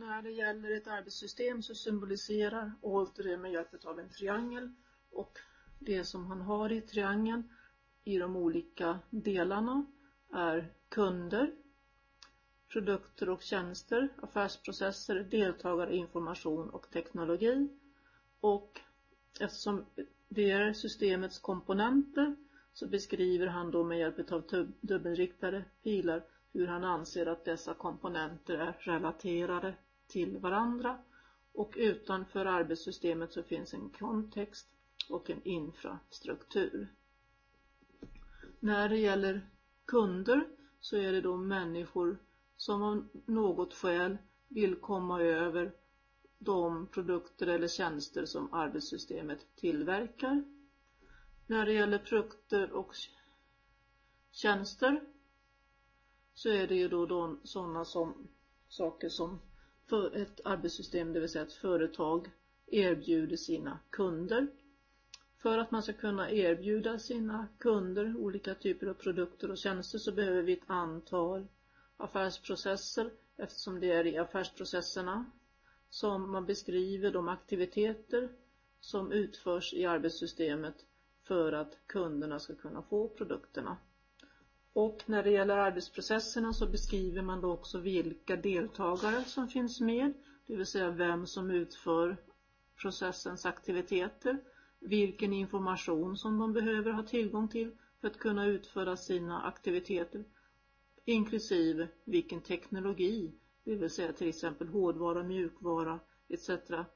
När det gäller ett arbetssystem så symboliserar Alter det med hjälp av en triangel, och det som han har i triangeln i de olika delarna är kunder, produkter och tjänster, affärsprocesser, deltagare, information och teknologi. Och eftersom det är systemets komponenter så beskriver han då med hjälp av dubbelriktade pilar hur han anser att dessa komponenter är relaterade till varandra. Och utanför arbetssystemet så finns en kontext och en infrastruktur. När det gäller kunder så är det då människor som av något skäl vill komma över de produkter eller tjänster som arbetssystemet tillverkar. När det gäller produkter och tjänster så är det ju då sådana saker som för ett arbetssystem, det vill säga ett företag, erbjuder sina kunder. För att man ska kunna erbjuda sina kunder olika typer av produkter och tjänster så behöver vi ett antal affärsprocesser, eftersom det är i affärsprocesserna som man beskriver de aktiviteter som utförs i arbetssystemet för att kunderna ska kunna få produkterna. Och när det gäller arbetsprocesserna så beskriver man då också vilka deltagare som finns med, det vill säga vem som utför processens aktiviteter, vilken information som de behöver ha tillgång till för att kunna utföra sina aktiviteter, inklusive vilken teknologi, det vill säga till exempel hårdvara, mjukvara etc.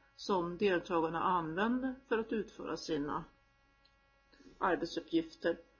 som deltagarna använder för att utföra sina arbetsuppgifter.